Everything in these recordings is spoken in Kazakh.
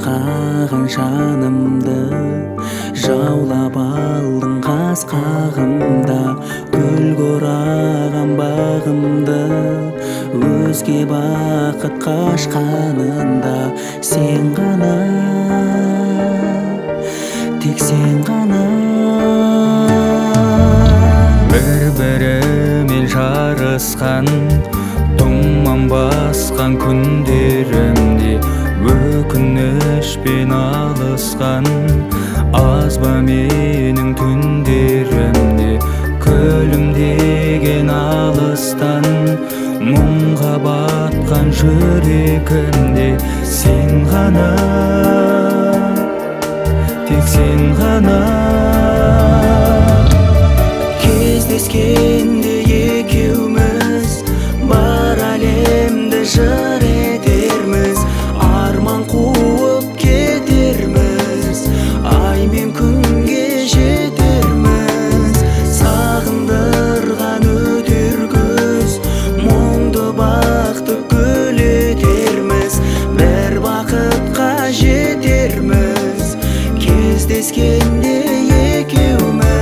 байқаған жанымды, жаулап алдың қас қағымда. Гүлге ораған бағымды, өзге бақыт қашқанында. Сен ғана, тек сен ғана. Бір-бірімен жарысқан, тұман басқан күндерімде, өкінішпен алысқан, аз ба менің түндерімде. Күлімдеген алыстан, мұңға батқан жүрегімде. Сен ғана, тек сен ғана. Кездескенде екеуміз, бар әлемді жыр етерміз. Арман қуып кетерміз, ай мен күнге жетерміз. Сағындырған өтер күз, мұңды бақты гүл етерміз. Бір бақытқа жетерміз, кездескенде екеуміз.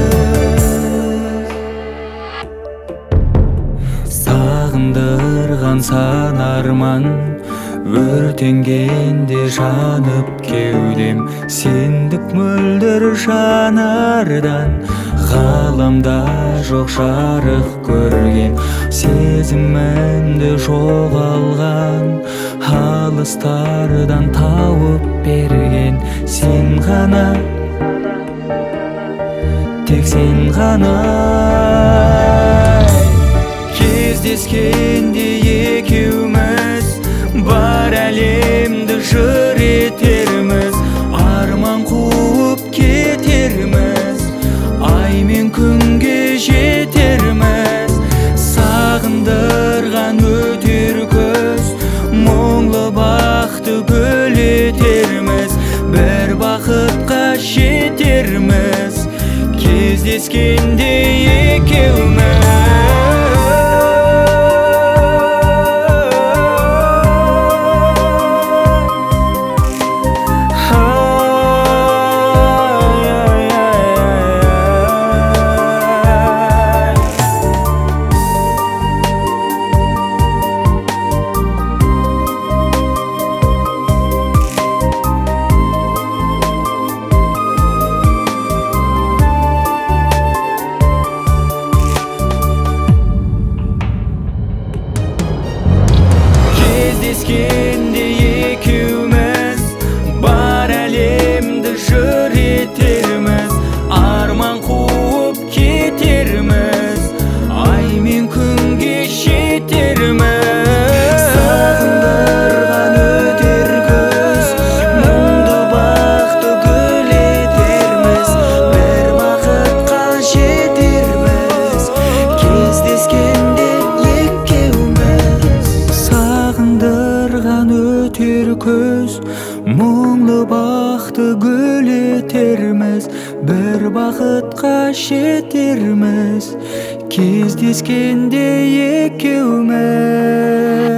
Сағындырған сан арман, өртенгенде жанып кеудем. Сендік мөлдір жанардан, ғаламда жоқ жарық көрген. Сезімімді жоғалған, алыстардан тауып берген. Сен ғана, тек сен ғана. Кездескенде екеуміз, бар әлемді жыр етерміз. Арман қуып кетерміз, ай мен күнге жетерміз. Сағындырған өтер күз, мұңлы бақты гүл етерміз. Бір бақытқа жетерміз, кездескенде екеуміз. Кездескенде екеуміз, бар әлемді жыр етерміз. Арман қуып кетерміз, ай мен күнге жетерміз. Сағындырған өтер күз, мұңды бақты гүл етерміз. Бір бақытқа жетерміз, кездескенде екеуміз. Сағындырған өтер күз, мұңлы бақты гүл етерміз. Бір бақытқа жетерміз, кездескенде екеуміз.